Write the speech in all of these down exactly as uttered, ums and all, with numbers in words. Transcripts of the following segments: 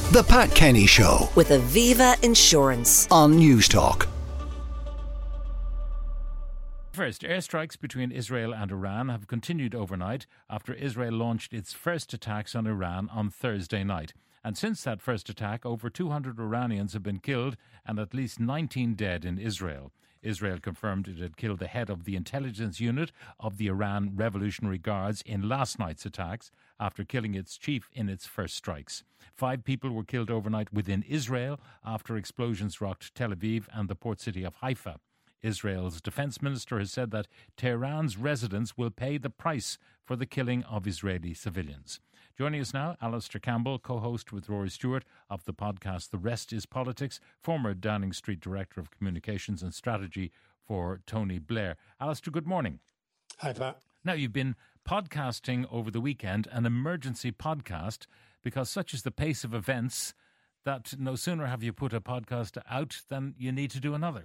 The Pat Kenny Show with Aviva Insurance on Newstalk. First, airstrikes between Israel and Iran have continued overnight after Israel launched its first attacks on Iran on Thursday night. And since that first attack, over two hundred Iranians have been killed and at least nineteen dead in Israel. Israel confirmed it had killed the head of the intelligence unit of the Iran Revolutionary Guards in last night's attacks after killing its chief in its first strikes. Five people were killed overnight within Israel after explosions rocked Tel Aviv and the port city of Haifa. Israel's defense minister has said that Tehran's residents will pay the price for the killing of Israeli civilians. Joining us now, Alistair Campbell, co-host with Rory Stewart of the podcast The Rest is Politics, former Downing Street Director of Communications and Strategy for Tony Blair. Alistair, good morning. Hi, Pat. Now, you've been podcasting over the weekend, an emergency podcast, because such is the pace of events that no sooner have you put a podcast out than you need to do another.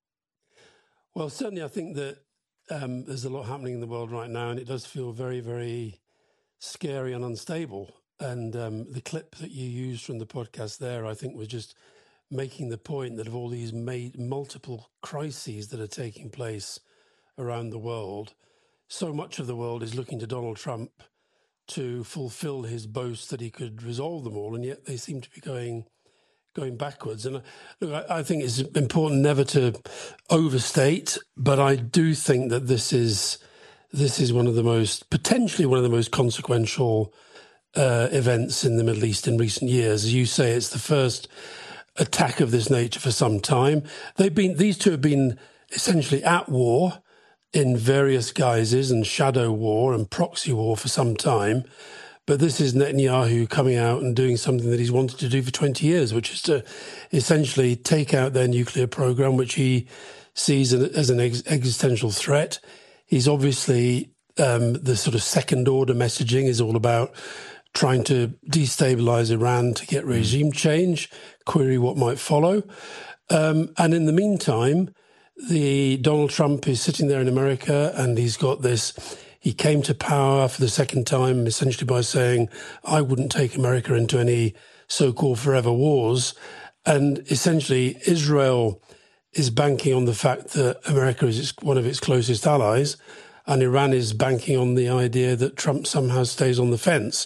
Well, certainly I think that um, there's a lot happening in the world right now, and it does feel very, very scary and unstable. And um, the clip that you used from the podcast there, I think, was just making the point that of all these made multiple crises that are taking place around the world, so much of the world is looking to Donald Trump to fulfill his boast that he could resolve them all, and yet they seem to be going going backwards. And look, I, I think it's important never to overstate, but I do think that this is this is one of the most, potentially one of the most consequential uh, events in the Middle East in recent years. As you say, it's the first attack of this nature for some time. They've been, these two have been essentially at war in various guises and shadow war and proxy war for some time. But this is Netanyahu coming out and doing something that he's wanted to do for twenty years, which is to essentially take out their nuclear program, which he sees as an ex- existential threat. He's obviously, um, the sort of second order messaging is all about trying to destabilize Iran to get regime change, query what might follow. Um, and in the meantime, the Donald Trump is sitting there in America, and he's got this. He came to power for the second time, essentially by saying, I wouldn't take America into any so-called forever wars. And essentially, Israel is banking on the fact that America is one of its closest allies, and Iran is banking on the idea that Trump somehow stays on the fence.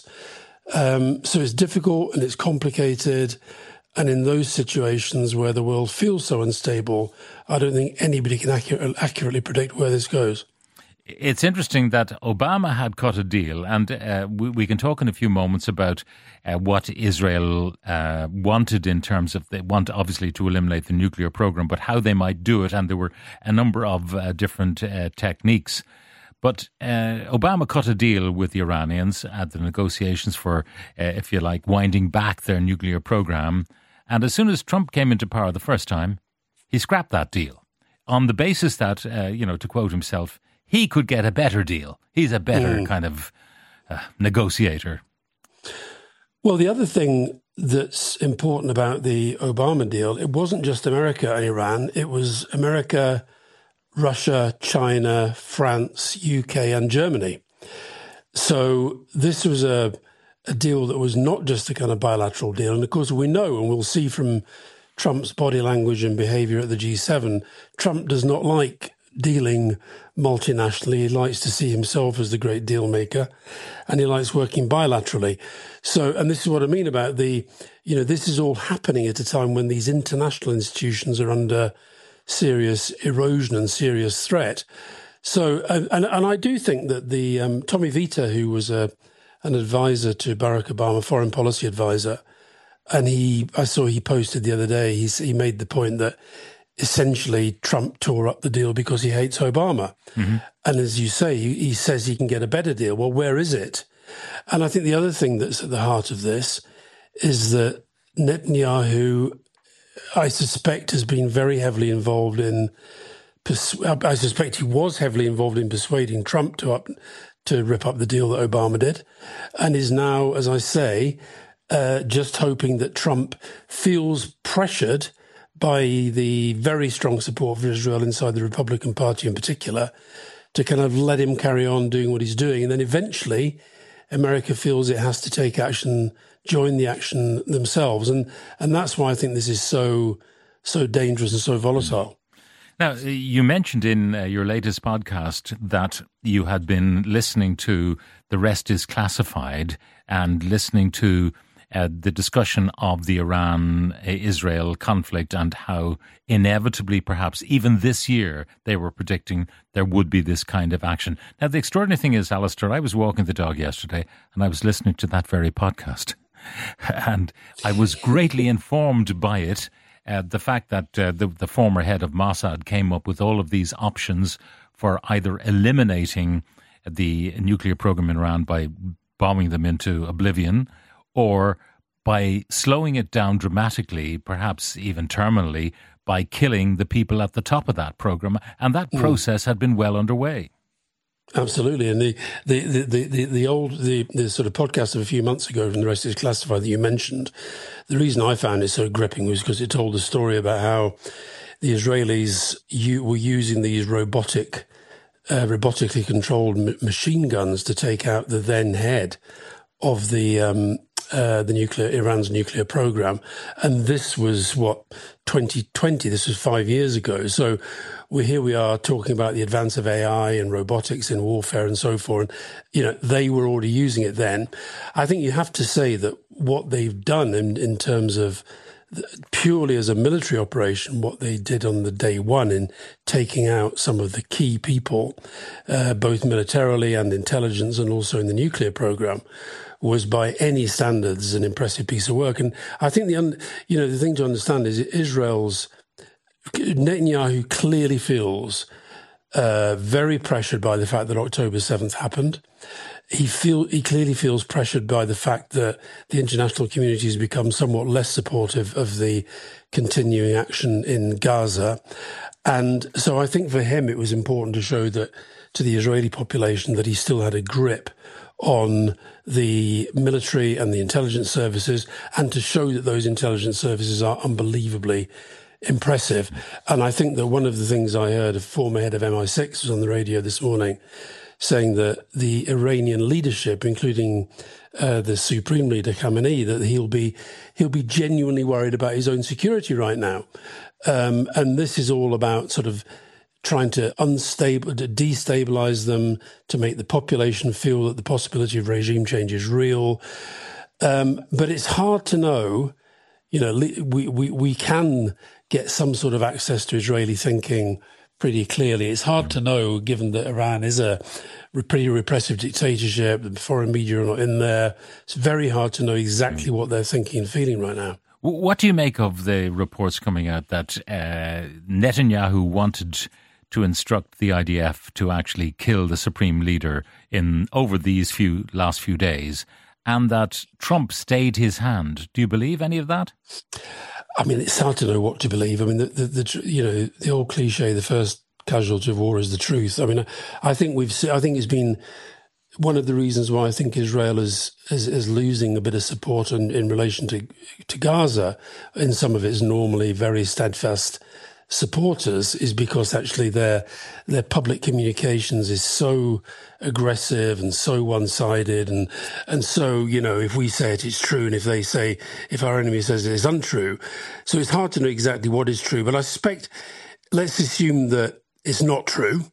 Um, so it's difficult and it's complicated. And in those situations where the world feels so unstable, I don't think anybody can accurate, accurately predict where this goes. It's interesting that Obama had cut a deal, and uh, we, we can talk in a few moments about uh, what Israel uh, wanted in terms of, they want obviously to eliminate the nuclear program, but how they might do it, and there were a number of uh, different uh, techniques. But uh, Obama cut a deal with the Iranians at the negotiations for, uh, if you like, winding back their nuclear program. And as soon as Trump came into power the first time, he scrapped that deal on the basis that, uh, you know, to quote himself, he could get a better deal. He's a better mm. kind of uh, negotiator. Well, the other thing that's important about the Obama deal, it wasn't just America and Iran. It was America, Russia, China, France, U K and Germany. So this was a, a deal that was not just a kind of bilateral deal. And of course, we know, and we'll see from Trump's body language and behavior at the G seven, Trump does not like dealing multinationally. He likes to see himself as the great deal maker, and he likes working bilaterally. So, and this is what I mean about the, you know, this is all happening at a time when these international institutions are under serious erosion and serious threat. So, and, and, and I do think that the, um, Tommy Vita, who was a, an advisor to Barack Obama, foreign policy advisor, and he, I saw he posted the other day, he, he made the point that essentially Trump tore up the deal because he hates Obama. Mm-hmm. And as you say, he, he says he can get a better deal. Well, where is it? And I think the other thing that's at the heart of this is that Netanyahu, I suspect, has been very heavily involved in, I suspect he was heavily involved in persuading Trump to up, to rip up the deal that Obama did, and is now, as I say, uh, just hoping that Trump feels pressured by the very strong support for Israel inside the Republican Party in particular, to kind of let him carry on doing what he's doing. And then eventually America feels it has to take action join the action themselves. And and that's why I think this is so so dangerous and so volatile. Now, you mentioned in uh, your latest podcast that you had been listening to The Rest is Classified and listening to uh, the discussion of the Iran-Israel conflict and how inevitably, perhaps even this year, they were predicting there would be this kind of action. Now, the extraordinary thing is, Alistair, I was walking the dog yesterday and I was listening to that very podcast. And I was greatly informed by it. Uh, the fact that uh, the, the former head of Mossad came up with all of these options for either eliminating the nuclear program in Iran by bombing them into oblivion, or by slowing it down dramatically, perhaps even terminally, by killing the people at the top of that program. And that mm. process had been well underway. Absolutely. And the the, the, the, the old the, the sort of podcast of a few months ago from The Rest is Classified that you mentioned, the reason I found it so gripping was because it told the story about how the Israelis u- were using these robotic, uh, robotically controlled m- machine guns to take out the then head of the um, uh, the nuclear Iran's nuclear program. And this was what twenty twenty. This was five years ago. So we here we are talking about the advance of A I and robotics in warfare and so forth. And, you know, they were already using it then. I think you have to say that what they've done in, in terms of purely as a military operation, what they did on the day one in taking out some of the key people, uh, both militarily and intelligence and also in the nuclear program, was by any standards an impressive piece of work. And I think the, you know, the thing to understand is Israel's Netanyahu clearly feels uh, very pressured by the fact that October seventh happened. He feel he clearly feels pressured by the fact that the international community has become somewhat less supportive of the continuing action in Gaza. And so I think for him it was important to show that to the Israeli population that he still had a grip on the military and the intelligence services, and to show that those intelligence services are unbelievably impressive. And I think that one of the things I heard, a former head of M I six was on the radio this morning saying that the Iranian leadership, including uh, the supreme leader Khamenei, that he'll be he'll be genuinely worried about his own security right now. Um, and this is all about sort of trying to unstable, to destabilize them, to make the population feel that the possibility of regime change is real. Um, but it's hard to know. You know, we, we, we can get some sort of access to Israeli thinking pretty clearly. It's hard to know, given that Iran is a pretty repressive dictatorship, the foreign media are not in there. It's very hard to know exactly what they're thinking and feeling right now. What do you make of the reports coming out that uh, Netanyahu wanted to instruct the I D F to actually kill the supreme leader in over these few last few days, and that Trump stayed his hand? Do you believe any of that? I mean, it's hard to know what to believe. I mean, the, the, the you know the old cliche, the first casualty of war is the truth. I mean, I think we've I think it's been one of the reasons why I think Israel is is, is losing a bit of support in, in relation to to Gaza in some of its normally very steadfast supporters, is because actually their their public communications is so aggressive and so one-sided, and and so, you know, if we say it, it's true, and if they say, if our enemy says it is untrue, so it's hard to know exactly what is true. But I suspect, let's assume that it's not true,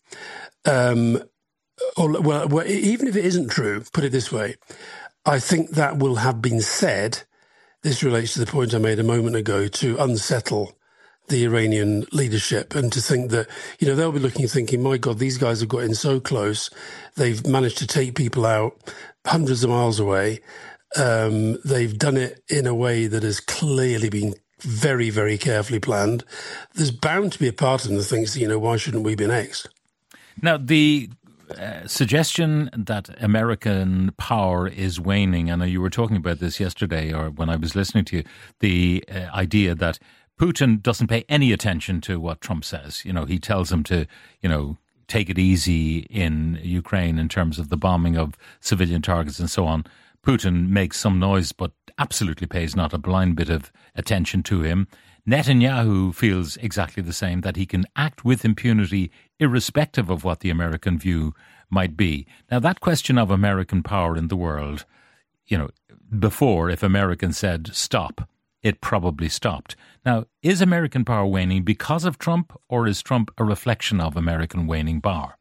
um, or well, well, even if it isn't true, put it this way, I think that will have been said. This relates to the point I made a moment ago, to unsettle the Iranian leadership, and to think that, you know, they'll be looking thinking, my God, these guys have got in so close. They've managed to take people out hundreds of miles away. Um, they've done it in a way that has clearly been very, very carefully planned. There's bound to be a part of them that thinks, you know, why shouldn't we be next? Now, the uh, suggestion that American power is waning, and you were talking about this yesterday, or when I was listening to you, the uh, idea that Putin doesn't pay any attention to what Trump says. You know, he tells him to, you know, take it easy in Ukraine in terms of the bombing of civilian targets and so on. Putin makes some noise, but absolutely pays not a blind bit of attention to him. Netanyahu feels exactly the same, that he can act with impunity irrespective of what the American view might be. Now, that question of American power in the world, you know, before, if Americans said stop, it probably stopped. Now, is American power waning because of Trump, or is Trump a reflection of American waning power?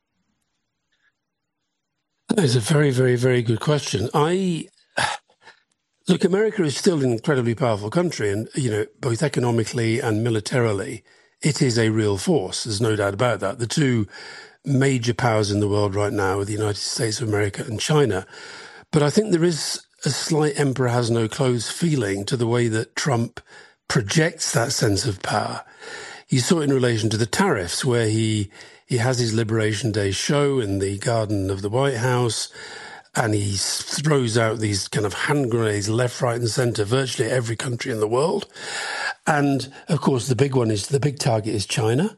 That is a very, very, very good question. I look, America is still an incredibly powerful country, and you know, both economically and militarily, it is a real force. There's no doubt about that. The two major powers in the world right now are the United States of America and China. But I think there is a slight emperor has no clothes feeling to the way that Trump projects that sense of power. You saw it in relation to the tariffs, where he he has his Liberation Day show in the garden of the White House, and he throws out these kind of hand grenades left, right, and centre, virtually every country in the world. And of course, the big one is the big target is China.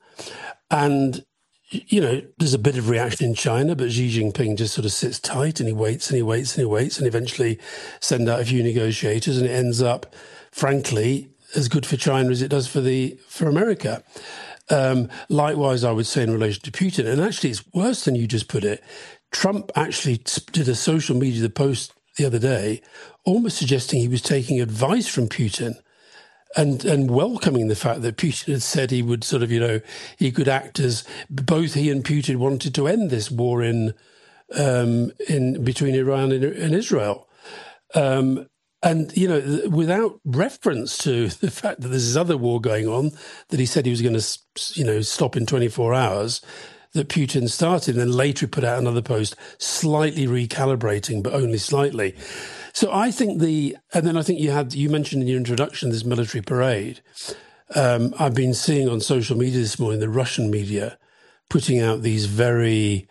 And you know, there's a bit of reaction in China, but Xi Jinping just sort of sits tight and he waits and he waits and he waits and eventually send out a few negotiators, and it ends up, frankly, as good for China as it does for the for America. Um, likewise, I would say in relation to Putin, and actually it's worse than you just put it. Trump actually did a social media post the other day, almost suggesting he was taking advice from Putin. And and welcoming the fact that Putin had said he would sort of, you know, he could act as both he and Putin wanted to end this war in um, in between Iran and, and Israel. Um, and, you know, without reference to the fact that there's this other war going on that he said he was going to, you know, stop in twenty-four hours, that Putin started, and then later put out another post slightly recalibrating, but only slightly. So I think the, and then I think you had, you mentioned in your introduction this military parade. Um, I've been seeing on social media this morning, the Russian media putting out these very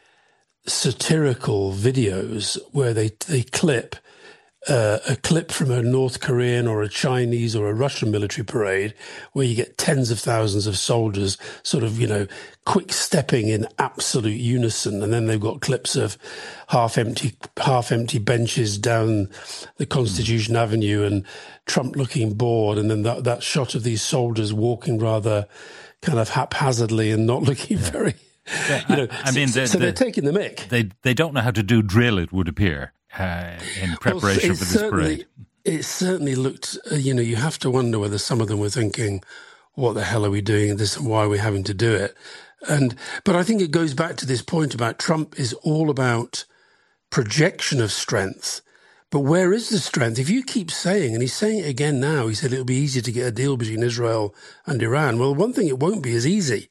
satirical videos where they, they clip uh, a clip from a North Korean or a Chinese or a Russian military parade, where you get tens of thousands of soldiers sort of, you know, quick stepping in absolute unison. And then they've got clips of half empty, half empty benches down the Constitution mm. Avenue, and Trump looking bored. And then that, that shot of these soldiers walking rather kind of haphazardly and not looking yeah. very, yeah, you know, I, I mean, so, the, so they're the, taking the mick. They, they don't know how to do drill, it would appear. Uh, in preparation well, for this parade. It certainly looked, uh, you know, you have to wonder whether some of them were thinking, what the hell are we doing this, and why are we having to do it? And But I think it goes back to this point about Trump is all about projection of strength. But where is the strength? If you keep saying, and he's saying it again now, he said it'll be easier to get a deal between Israel and Iran. Well, one thing it won't be as easy.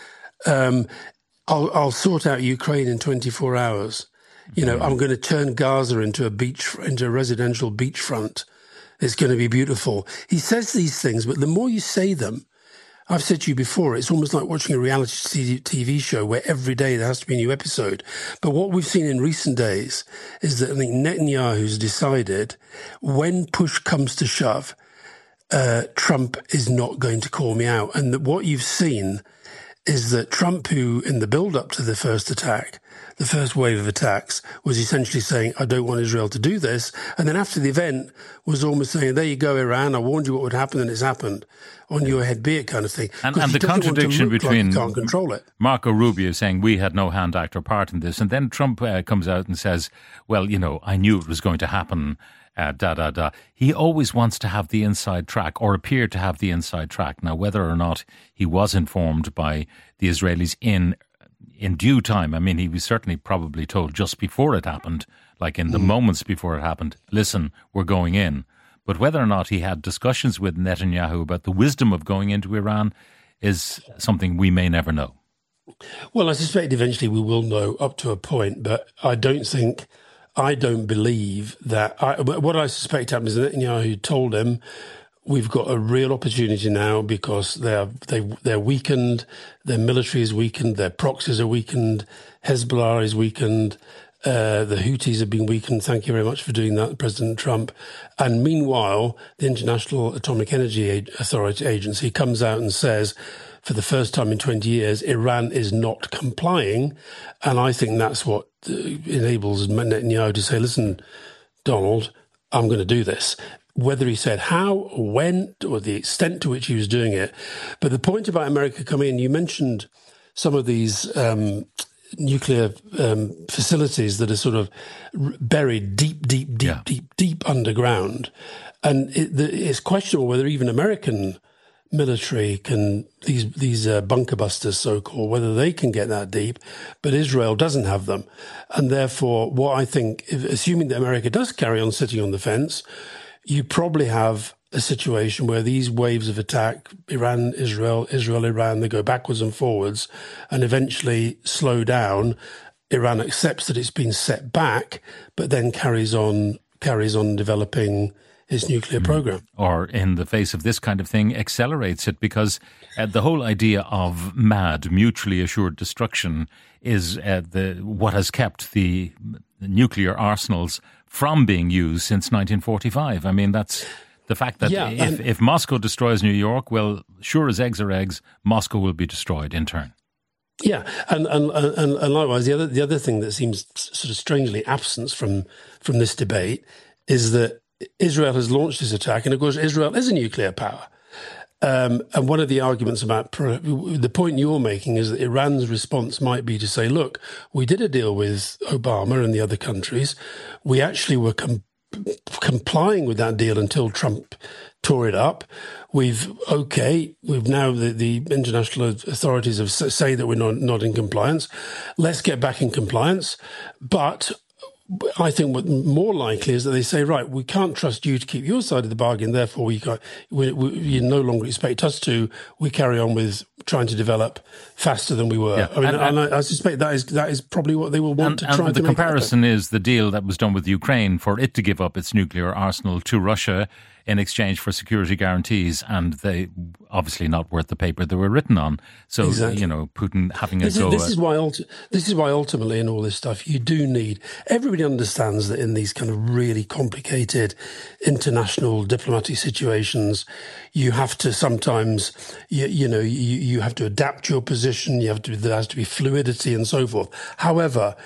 Um, I'll, I'll sort out Ukraine in twenty-four hours. You know, I'm going to turn Gaza into a beach, into a residential beachfront. It's going to be beautiful. He says these things, but the more you say them, I've said to you before, it's almost like watching a reality T V show where every day there has to be a new episode. But what we've seen in recent days is that I think Netanyahu's decided when push comes to shove, uh, Trump is not going to call me out. And that what you've seen is that Trump, who in the build-up to the first attack, the first wave of attacks, was essentially saying, I don't want Israel to do this. And then after the event was almost saying, there you go, Iran, I warned you what would happen and it's happened. On your head be it kind of thing. And, and the contradiction between like can't control it. Marco Rubio saying we had no hand, act or part in this. And then Trump uh, comes out and says, well, you know, I knew it was going to happen. Uh, da, da, da. He always wants to have the inside track, or appear to have the inside track. Now, whether or not he was informed by the Israelis in in due time, I mean, he was certainly probably told just before it happened, like in the mm. moments before it happened, listen, we're going in. But whether or not he had discussions with Netanyahu about the wisdom of going into Iran is something we may never know. Well, I suspect eventually we will know up to a point, but I don't think... I don't believe that. I, what I suspect happened is that Netanyahu told him, we've got a real opportunity now because they're, they, they're weakened, their military is weakened, their proxies are weakened, Hezbollah is weakened, uh, the Houthis have been weakened. Thank you very much for doing that, President Trump. And meanwhile, the International Atomic Energy Authority Agency comes out and says, for the first time in twenty years, Iran is not complying. And I think that's what enables Netanyahu to say, listen, Donald, I'm going to do this. Whether he said how, or when, or the extent to which he was doing it. But the point about America coming in, you mentioned some of these um, nuclear um, facilities that are sort of buried deep, deep, deep, yeah. deep, deep underground. And it, the, it's questionable whether even American military can, these these uh, bunker busters, so-called, whether they can get that deep, but Israel doesn't have them. And therefore, what I think, if, assuming that America does carry on sitting on the fence, you probably have a situation where these waves of attack, Iran, Israel, Israel, Iran, they go backwards and forwards and eventually slow down. Iran accepts that it's been set back, but then carries on carries on developing its nuclear program. Or in the face of this kind of thing, accelerates it, because uh, the whole idea of MAD, mutually assured destruction, is uh, the what has kept the nuclear arsenals from being used since nineteen forty-five. I mean, that's the fact that yeah, if, if Moscow destroys New York, well, sure as eggs are eggs, Moscow will be destroyed in turn. Yeah, and and, and, and likewise, the other the other thing that seems sort of strangely absent from from this debate is that Israel has launched this attack, and of course, Israel is a nuclear power. Um, and one of the arguments about pro, the point you're making is that Iran's response might be to say, look, we did a deal with Obama and the other countries. We actually were com- complying with that deal until Trump tore it up. We've, okay, we've now, the, the international authorities have say that we're not, not in compliance. Let's get back in compliance. But I think what more likely is that they say, right, we can't trust you to keep your side of the bargain, therefore we, can't, we, we you no longer expect us to. We carry on with trying to develop faster than we were. Yeah. I mean, and, and, and I, I suspect that is that is probably what they will want and, to try and to the make comparison happen. Is the deal that was done with Ukraine for it to give up its nuclear arsenal to Russia in exchange for security guarantees, and they obviously not worth the paper they were written on. So, exactly. you know, Putin having a this go. Is, this, at, is why ulti- this is why ultimately in all this stuff, you do need, everybody understands that in these kind of really complicated international diplomatic situations, you have to sometimes, you, you know, you, you have to adapt your position, you have to, there has to be fluidity and so forth. However,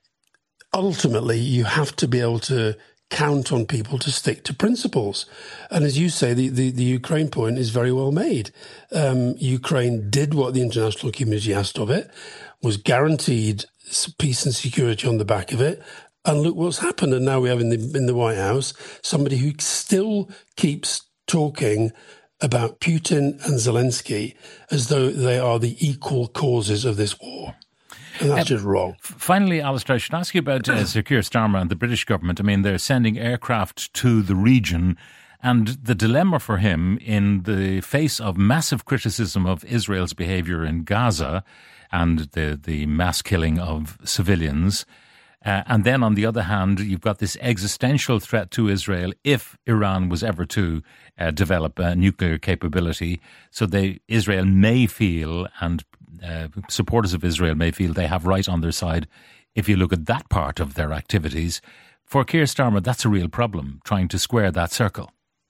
ultimately, you have to be able to count on people to stick to principles. And as you say, the, the, the Ukraine point is very well made. Um, Ukraine did what the international community asked of it, was guaranteed peace and security on the back of it. And look what's happened. And now we have in the, in the White House somebody who still keeps talking about Putin and Zelensky as though they are the equal causes of this war. And that's uh, just wrong. Finally, Alistair, I should ask you about uh, Sir Keir Starmer and the British government. I mean, they're sending aircraft to the region, and the dilemma for him in the face of massive criticism of Israel's behaviour in Gaza and the, the mass killing of civilians. Uh, and then, on the other hand, you've got this existential threat to Israel if Iran was ever to uh, develop a nuclear capability. So they, Israel may feel, and uh, supporters of Israel may feel, they have right on their side if you look at that part of their activities. For Keir Starmer, that's a real problem, trying to square that circle.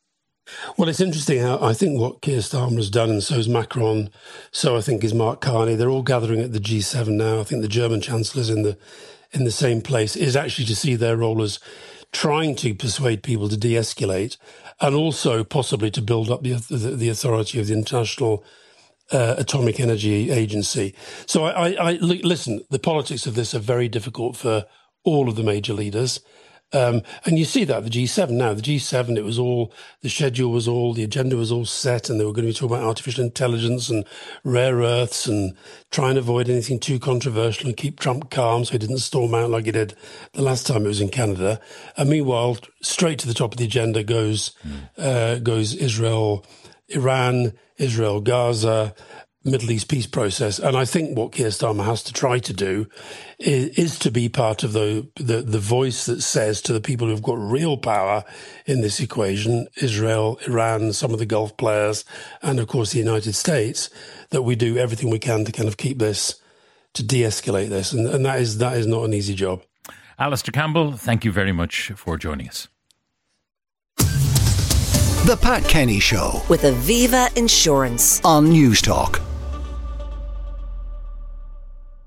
Well, it's interesting how I think what Keir Starmer has done, and so is Macron, so I think is Mark Carney. They're all gathering at the G seven now. I think the German Chancellor's in the in the same place, is actually to see their role as trying to persuade people to de-escalate and also possibly to build up the, the, the authority of the International uh, Atomic Energy Agency. So I, I, I listen, the politics of this are very difficult for all of the major leaders. Um, and you see that at the G seven now. The G seven, it was all, the schedule was all, the agenda was all set, and they were going to be talking about artificial intelligence and rare earths and try and avoid anything too controversial and keep Trump calm so he didn't storm out like he did the last time it was in Canada. And meanwhile, straight to the top of the agenda goes, mm. uh, goes Israel, Iran, Israel, Gaza, Middle East peace process. And I think what Keir Starmer has to try to do is, is to be part of the, the the voice that says to the people who've got real power in this equation, Israel, Iran, some of the Gulf players, and of course the United States, that we do everything we can to kind of keep this, to de-escalate this. And, and that is that is not an easy job. Alistair Campbell, thank you very much for joining us. The Pat Kenny Show with Aviva Insurance on News Talk.